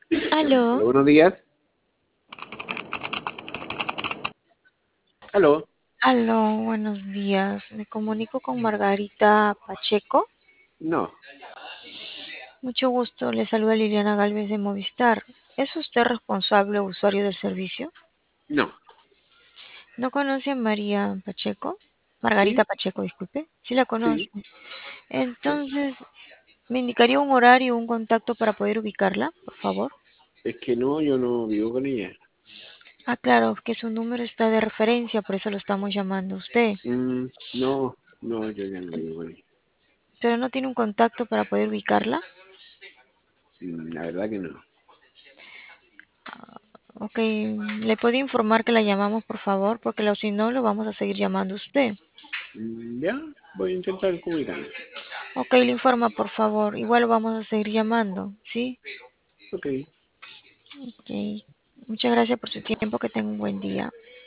Aló, Hola, buenos días. Aló. aló, buenos días. Me comunico con Margarita Pacheco. No, Mucho gusto, le saluda Liliana Galvez de Movistar. ¿Es usted responsable o usuario del servicio? no. ¿No conoce a María Pacheco? Sí, Margarita Pacheco, disculpe. Sí la conoce. sí. Sí. Entonces, ¿me indicaría un horario o un contacto para poder ubicarla, por favor? Es que no, yo no vivo con ella. Ah, claro, que su número está de referencia, por eso lo estamos llamando a usted. No, no, yo ya no vivo con ella. Pero no tiene un contacto para poder ubicarla. La verdad que no. Ok, ¿le puedo informar que la llamamos, por favor? Porque si no, lo vamos a seguir llamando a usted. Ya, voy a intentar comunicarme. Ok, le informa, por favor. Igual lo vamos a seguir llamando, ¿sí? Ok, Ok. Muchas gracias por su tiempo. Que tenga un buen día.